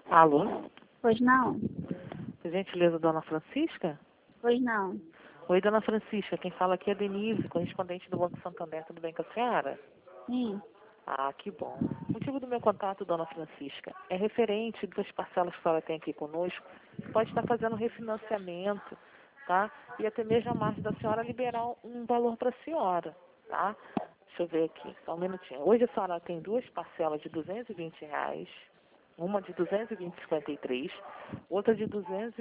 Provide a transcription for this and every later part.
Alô? Pois não? Por gentileza, dona Francisca? Pois não? Oi, dona Francisca. Quem fala aqui é Denise, correspondente do Banco Santander. Tudo bem com a senhora? Sim. Ah, que bom. O motivo do meu contato, dona Francisca, é referente das parcelas que a senhora tem aqui conosco. Pode estar fazendo refinanciamento, tá? E até mesmo a margem da senhora liberar um valor para a senhora, tá? Deixa eu ver aqui, só um minutinho. Hoje a senhora tem duas parcelas de R$ 220, uma de 220,53, outra de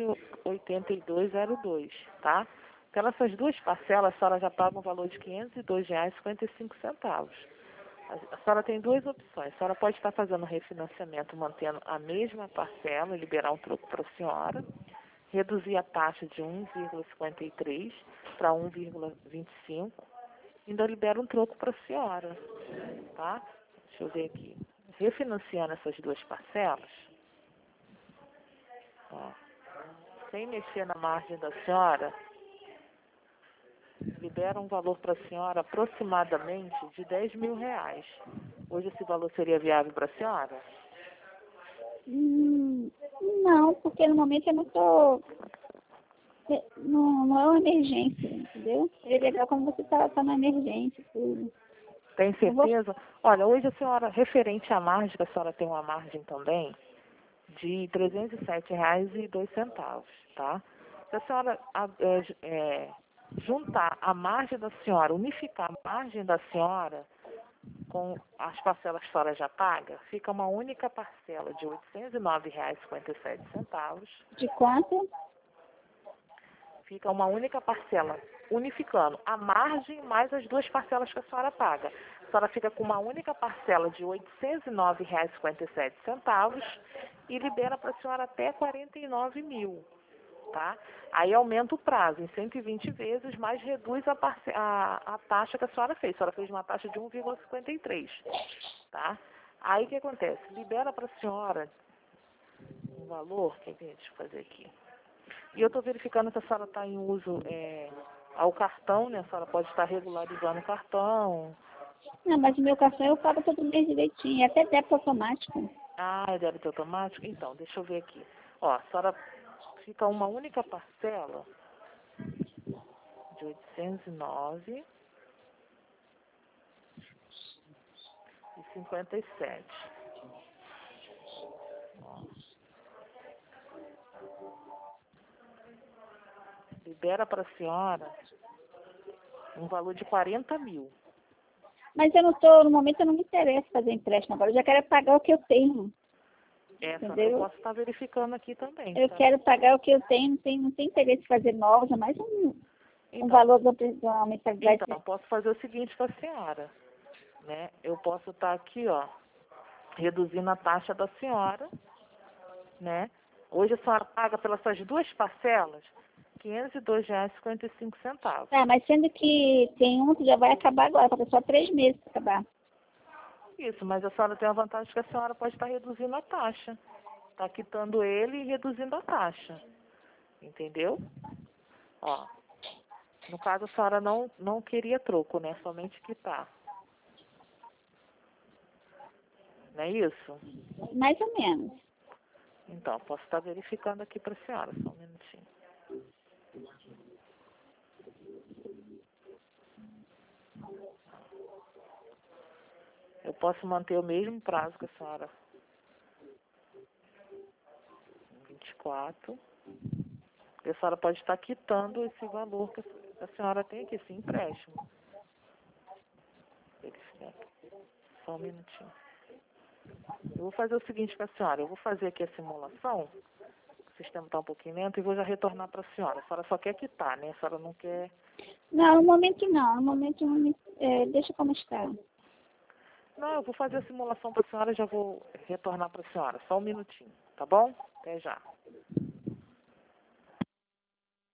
282,02, tá? Pelas essas duas parcelas, a senhora já paga um valor de R$ 502,55. A senhora tem duas opções. A senhora pode estar fazendo refinanciamento mantendo a mesma parcela e liberar um troco para a senhora, reduzir a taxa de 1,53 para 1,25, ainda libera um troco para a senhora, tá? Deixa eu ver aqui. Refinanciando essas duas parcelas, ó, sem mexer na margem da senhora, libera um valor para a senhora aproximadamente de R$ 10.000. Hoje esse valor seria viável para a senhora? Não, porque no momento eu não tô... Não é uma emergência, entendeu? É legal quando você tá na emergência, tudo. Tem certeza? Olha, hoje a senhora, referente à margem, a senhora tem uma margem também de R$ 307,02, tá? Se a senhora juntar a margem da senhora, unificar a margem da senhora com as parcelas que a senhora já paga, fica uma única parcela de R$ 809,57. De quanto? Fica uma única parcela, unificando a margem mais as duas parcelas que a senhora paga. A senhora fica com uma única parcela de R$ 809,57 e libera para a senhora até 49.000, tá? Aí aumenta o prazo em 120 vezes, mas reduz a taxa que a senhora fez. A senhora fez uma taxa de 1,53, tá? Aí o que acontece? Libera para a senhora um valor, deixa eu fazer aqui. E eu estou verificando que a senhora está em uso ao cartão, né? A senhora pode estar regularizando o cartão. Não, mas o meu cartão eu pago todo mês direitinho, é até débito automático. Ah, é débito automático? Então, deixa eu ver aqui. Ó, a senhora fica uma única parcela de 809,57. Ó. Libera para a senhora um valor de 40.000. Mas no momento eu não me interesso fazer empréstimo agora, eu já quero pagar o que eu tenho. Essa Entendeu? eu posso estar verificando aqui também. Eu Tá? quero pagar o que eu tenho, não tem interesse em fazer novos, é mais um Então, valor da mensalidade. Então, eu posso fazer o seguinte para a senhora, né? Eu posso estar aqui, ó, reduzindo a taxa da senhora, né? Hoje a senhora paga pelas suas duas parcelas R$ 502,55. Tá, mas sendo que tem um que já vai acabar agora, falta só 3 meses para acabar. Isso, mas a senhora tem a vantagem que a senhora pode estar reduzindo a taxa. Está quitando ele e reduzindo a taxa. Entendeu? Ó, no caso a senhora não queria troco, né? Somente quitar. Não é isso? Mais ou menos. Então, posso estar verificando aqui para a senhora, só um minutinho. Eu posso manter o mesmo prazo que a senhora. 24. E a senhora pode estar quitando esse valor que a senhora tem aqui, esse empréstimo. Verificar aqui. Só um minutinho. Eu vou fazer o seguinte com a senhora. Eu vou fazer aqui a simulação. O sistema está um pouquinho lento e vou já retornar para a senhora. A senhora só quer quitar, né? A senhora não quer... Não, no momento não. No momento deixa como está. Não, eu vou fazer a simulação para a senhora e já vou retornar para a senhora. Só um minutinho, tá bom? Até já.